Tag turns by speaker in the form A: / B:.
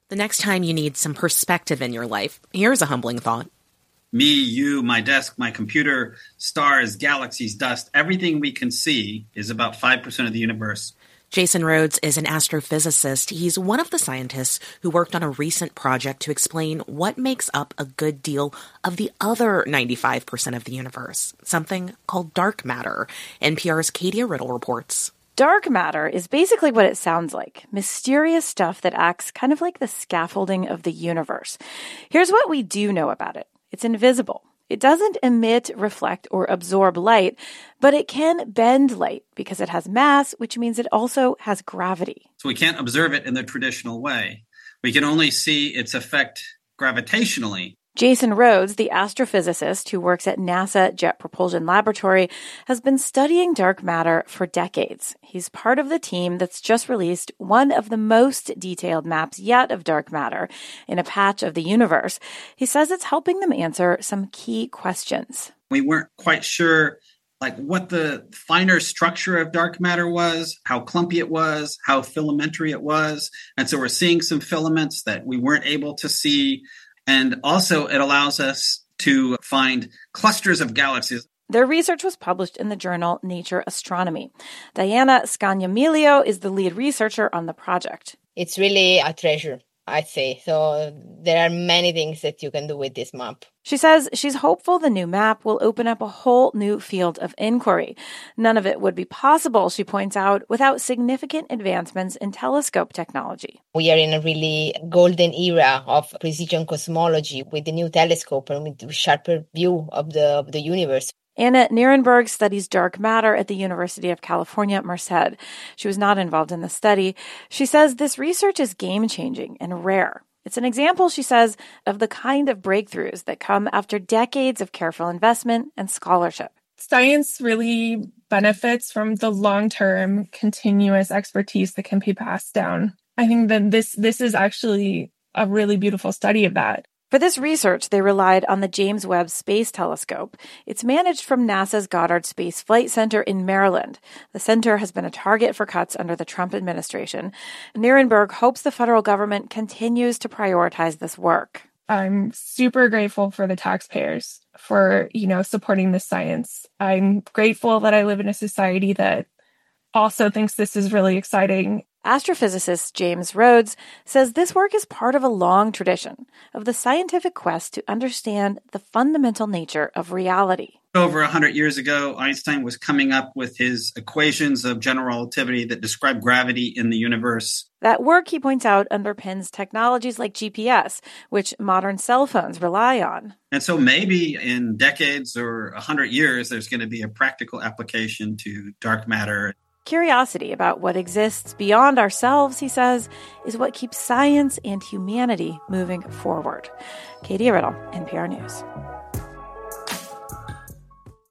A: The next time you need some perspective in your life, here's a humbling thought.
B: Me, you, my desk, my computer, stars, galaxies, dust, everything we can see is about 5% of the universe.
A: Jason Rhodes is an astrophysicist. He's one of the scientists who worked on a recent project to explain what makes up a good deal of the other 95% of the universe, something called dark matter. NPR's Katie Riddle reports.
C: Dark matter is basically what it sounds like, mysterious stuff that acts kind of like the scaffolding of the universe. Here's what we do know about it. It's invisible. It doesn't emit, reflect, or absorb light, but it can bend light because it has mass, which means it also has gravity.
B: So we can't observe it in the traditional way. We can only see its effect gravitationally.
C: Jason Rhodes, the astrophysicist who works at NASA Jet Propulsion Laboratory, has been studying dark matter for decades. He's part of the team that's just released one of the most detailed maps yet of dark matter in a patch of the universe. He says it's helping them answer some key questions.
B: We weren't quite sure what the finer structure of dark matter was, how clumpy it was, how filamentary it was. And so we're seeing some filaments that we weren't able to see. And also, it allows us to find clusters of galaxies.
C: Their research was published in the journal Nature Astronomy. Diana Scagnamilio is the lead researcher on the project.
D: It's really a treasure, I'd say. So there are many things that you can do with this map.
C: She says she's hopeful the new map will open up a whole new field of inquiry. None of it would be possible, she points out, without significant advancements in telescope technology.
D: We are in a really golden era of precision cosmology with the new telescope and with a sharper view of the universe.
C: Anna Nierenberg studies dark matter at the University of California, Merced. She was not involved in the study. She says this research is game-changing and rare. It's an example, she says, of the kind of breakthroughs that come after decades of careful investment and scholarship.
E: Science really benefits from the long-term continuous expertise that can be passed down. I think that this is actually a really beautiful study of that.
C: For this research, they relied on the James Webb Space Telescope. It's managed from NASA's Goddard Space Flight Center in Maryland. The center has been a target for cuts under the Trump administration. Nierenberg hopes the federal government continues to prioritize this work.
E: I'm super grateful for the taxpayers for, supporting this science. I'm grateful that I live in a society that also thinks this is really exciting.
C: Astrophysicist James Rhodes says this work is part of a long tradition of the scientific quest to understand the fundamental nature of reality.
B: Over 100 years ago, Einstein was coming up with his equations of general relativity that describe gravity in the universe.
C: That work, he points out, underpins technologies like GPS, which modern cell phones rely on.
B: And so maybe in decades or 100 years, there's going to be a practical application to dark matter.
C: Curiosity about what exists beyond ourselves, he says, is what keeps science and humanity moving forward. Katie Riddle, NPR News.